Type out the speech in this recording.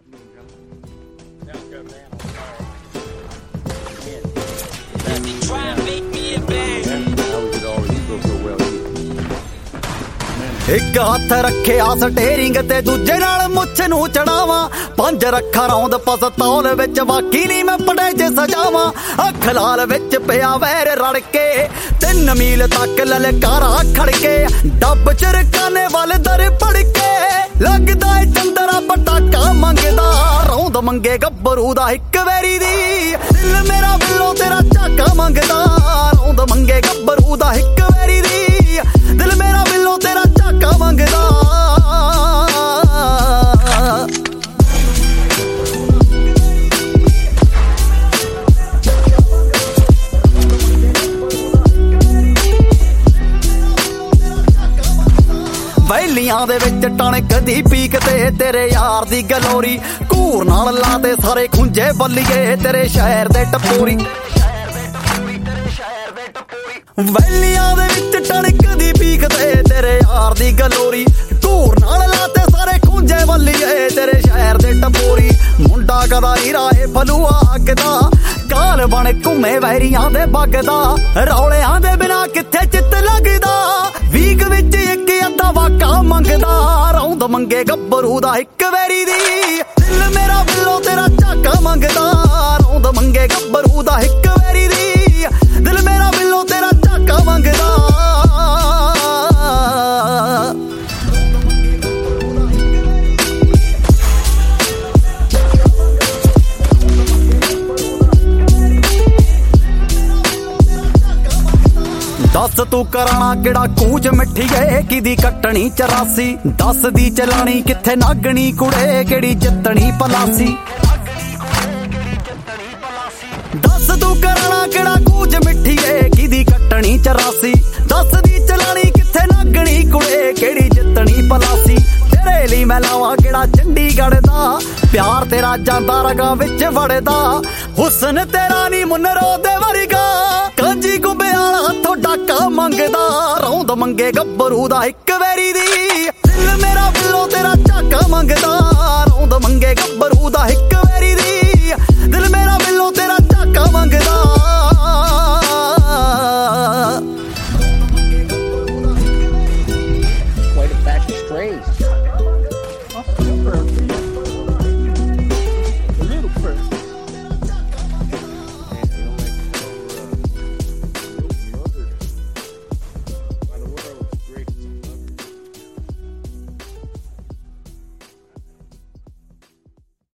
ਇੱਕ ਹੱਥ ਰੱਖਿਆ ਸਟੇਰਿੰਗ ਤੇ ਦੂਜੇ ਨਾਲ ਮੁੱਛ ਨੂੰ ਚੜਾਵਾਂ, ਪੰਜ ਰੱਖਾਂ ਰੌਂਦ ਪਸਤੌਲ ਵਿੱਚ ਬਾਕੀ ਨਹੀਂ ਮੈਂ ਪੜੇ 'ਚ ਸਜਾਵਾਂ। ਅੱਖ ਲਾਲ ਵਿੱਚ ਪਿਆ ਵੈਰ ਰੜ ਕੇ 3 ਮੀਲ ਤੱਕ ਲਲਕਾਰਾ ਖੜਕੇ, ਡੱਬ ਚਰਕਾਨੇ ਵੱਲ ਦਰ ਪੜ ਕੇ ਲੱਗਦਾ ਏ ਚੰਦਰਾ ਪਟਾਕਾ ਮੰਗਦਾ। ਰੌਂਦ ਮੰਗੇ ਗੱਭਰੂ ਦਾ ਇੱਕ ਵੈਰੀ ਦੀ, ਦਿਲ ਮੇਰਾ ਬਿੱਲੋ ਤੇਰਾ ਝਾਕਾ ਮੰਗਦਾ। ਰੌਂਦ ਮੰਗੇ ਗੱਭਰੂ ਦਾ ਇੱਕ ਵੈਰੀ ਦੀ, ਦਿਲ ਮੇਰਾ ਬਿੱਲੋ ਤੇਰਾ ਝਾਕਾ ਮੰਗਦਾ। ਵੈਲੀਆਂ ਦੇ ਵਿੱਚ ਟਣਕ ਦੀ ਪੀਕ ਤੇ ਤੇਰੇ ਯਾਰ ਦੀ ਗਲੋਰੀ, ਘੂਰ ਨਾਲ ਲਾ ਤੇ ਸਾਰੇ ਖੁੰਝੇ ਬੱਲੀਏ ਤੇਰੇ ਸ਼ਹਿਰ ਦੇ ਟਪੂਰੀ। ਵੈਲੀਆਂ ਦੇ ਵਿੱਚ ਟਣਕ ਦੀ ਪੀਕ ਤੇ ਤੇਰੇ ਯਾਰ ਦੀ ਗਲੋਰੀ, ਘੂਰ ਨਾਲ ਲਾ ਤੇ ਸਾਰੇ ਖੁੰਝੇ ਬੱਲੀਏ ਤੇਰੇ ਸ਼ਹਿਰ ਦੇ ਟਪੂਰੀ। ਮੁੰਡਾ ਕਦਾ ਹੀਰਾ ਏ ਫਲੂਆ ਅੱਗਦਾ, ਕਾਲ ਬਣ ਘੁੰਮੇ ਵੈਰੀਆਂ ਦੇ ਬੱਗਦਾ। ਰੌਲਿਆਂ ਦੇ ਬਿਨਾ ਕਿੱਥੇ ਚਿੱਤ ਲੱਗਦਾ, ਵੀਕ ਵਿੱਚ ਇੱਕ ਅੱਧਾ ਵਾਕਾ ਮੰਗਦਾ। ਰੌਂਦ ਮੰਗੇ ਗੱਭਰੂ ਦਾ ਇੱਕ ਵੈਰੀ ਦੀ, ਦਿਲ ਮੇਰਾ ਬਿੱਲੋ ਤੇਰਾ ਝਾਕਾ ਮੰਗਦਾ। ਰੌਂਦ ਮੰਗੇ ਗੱਭਰੂ ਦਾ ਇੱਕ ਵੈਰੀ ਦੀ, ਦਿਲ ਮੇਰਾ ਬਿੱਲੋ ਤੇਰਾ ਝਾਕਾ ਮੰਗਦਾ। ਦੱਸ ਤੂੰ ਕਰਾਣਾ ਕਿਹੜਾ ਕੂਚ ਮਿੱਠੀਏ, ਕਿਦੀ ਕੱਟਣੀ 84, ਦੱਸ ਦੀ ਚਲਾਣੀ ਕਿੱਥੇ ਨਾਗਣੀ ਕੁੜੇ, ਕਿਹੜੀ ਜਿੱਤਣੀ ਪਲਾਸੀ। ਦੱਸ ਤੂੰ ਕਰਾਣਾ ਕਿਹੜਾ ਕੂਚ ਮਿੱਠੀਏ, ਕਿਦੀ ਕੱਟਣੀ 84, ਦੱਸ ਦੀ ਚਲਾਣੀ ਕਿੱਥੇ ਨਾਗਣੀ ਕੁੜੇ, ਕਿਹੜੀ ਜਿੱਤਣੀ ਪਲਾਸੀ। ਤੇਰੇ ਲਈ ਮੈਂ ਲਾਵਾਂ ਕਿਹੜਾ ਚੰਡੀਗੜ੍ਹ ਦਾ, ਪਿਆਰ ਤੇਰਾ ਜਾਂਦਾ ਰਗਾਂ ਵਿੱਚ ਵੜਦਾ। ਹੁਸਨ ਤੇਰਾ ਨੀ ਮੁਨਰੋ ਦੇ ਵਰਗਾ, ਕਾਂਜੀ ਗੁੰਬਿਆਲਾ ਹੱਥੋਂ ਡਾਕਾ ਮੰਗਦਾ। ਰੌਂਦ ਮੰਗੇ ਗੱਭਰੂ ਦਾ ਇੱਕ ਵੈਰੀ ਦੀ, ਦਿਲ ਮੇਰਾ ਬਿੱਲੋ ਤੇਰਾ ਝਾਕਾ ਮੰਗਦਾ।